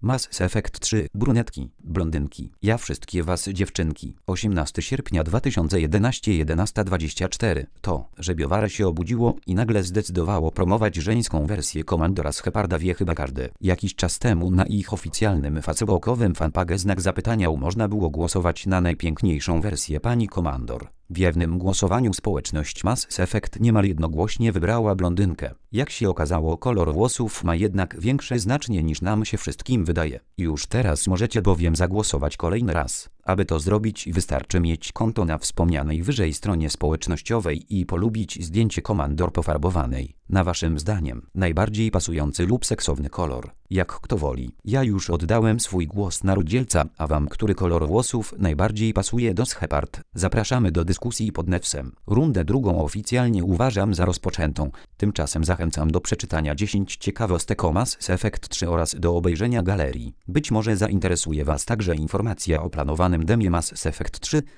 Mass Effect 3, brunetki, blondynki, ja wszystkie was dziewczynki. 18 sierpnia 2011, 11:24. To, że BioWare się obudziło i nagle zdecydowało promować żeńską wersję Komandora Sheparda, wie chyba każdy. Jakiś czas temu na ich oficjalnym facebookowym fanpage znak zapytania można było głosować na najpiękniejszą wersję pani Komandor. W jawnym głosowaniu społeczność Mass Effect niemal jednogłośnie wybrała blondynkę. Jak się okazało, kolor włosów ma jednak większe znaczenie niż nam się wszystkim wydaje. Już teraz możecie bowiem zagłosować kolejny raz. Aby to zrobić, wystarczy mieć konto na wspomnianej wyżej stronie społecznościowej i polubić zdjęcie Komandor pofarbowanej. Na waszym zdaniem najbardziej pasujący lub seksowny kolor. Jak kto woli. Ja już oddałem swój głos na Rudzielca, a wam który kolor włosów najbardziej pasuje do Shepard? Zapraszamy do dyskusji pod newsem. Rundę drugą oficjalnie uważam za rozpoczętą. Tymczasem zachęcam do przeczytania 10 ciekawostek o Mass Effect 3 oraz do obejrzenia galerii. Być może zainteresuje was także informacja o planowanym demie Mass Effect 3.